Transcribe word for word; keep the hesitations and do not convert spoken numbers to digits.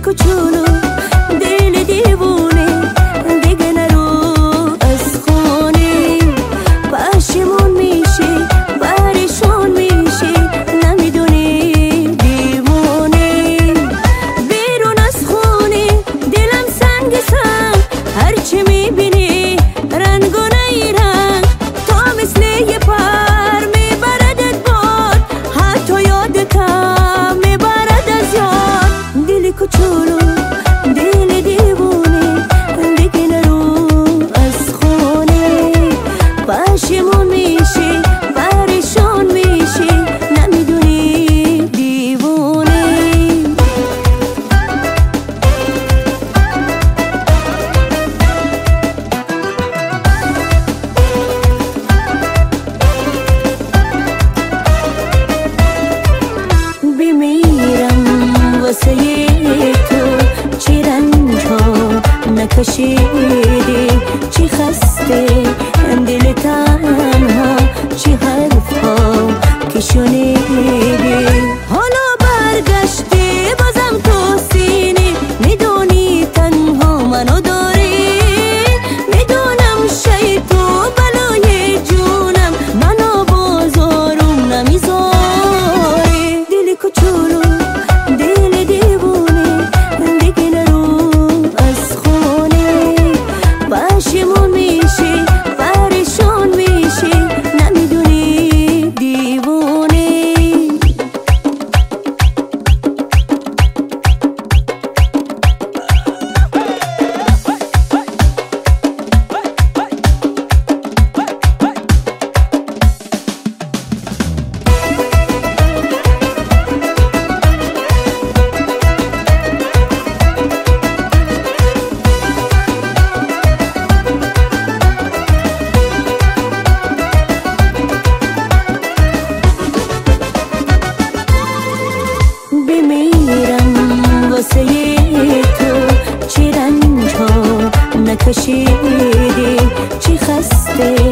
کوچولو دل دیوونه دیگه نرو از خونه پشیمون میشی پریشون میشی نمیدونی دیوونه بیرون از خونه دلم سنگ سنگ هرچی میبینی رنگ و نیرنگ تا مثل یه پر میبردت باد حتی یادتم میبرد از یاد دل کوچولو دل دیوونه دیگه نرو از خونه پشیمون میشی پریشون میشی نمیدونی دیوونه بمیرم واسه تو چی رنج ها نکشیدی چی خسته دل تنها چی حرف ها که شنیدی حالا برگشتی بازم تو سینی میدونی تنها منو داری میدونم شی تو بلای جونم منو بازارم نمیذاری دل کوچولو دل دیوونه دیگه نرو از خونه پشیمون میشی پریشون میشی نمیدونی دیوونه بمیرم واسه تو چی رنج ها نکشیدی چی خسته